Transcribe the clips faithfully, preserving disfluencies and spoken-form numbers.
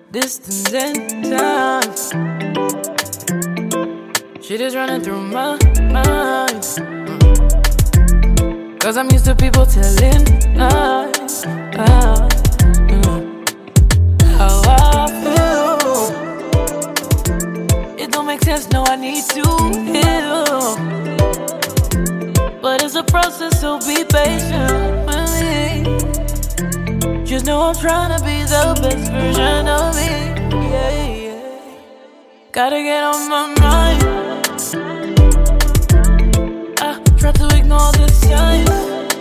distance and time. Shit is running through my mind. Cause I'm used to people telling lies. Ah, mm. How I feel, it don't make sense, no, I need to heal. But it's a process, so be patient with me. Just know I'm trying to be the best version of me. Yeah, yeah. Gotta get on my mind. I try to ignore the signs,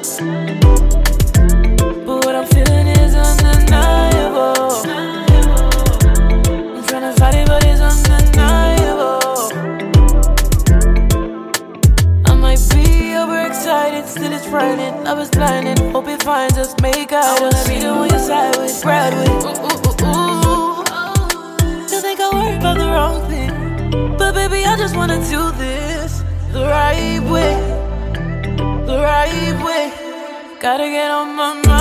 but what I'm feeling is undeniable. I'm trying to fight it, but it's undeniable. I might be overexcited, still it's frightening. Love is blinding, hope it finds us, make out. I wanna be the one you side with, ride with. Ooh, ooh, ooh, ooh. You think I worry about the wrong thing, but baby, I just wanna do this the right way, the right way. Gotta get on my mind.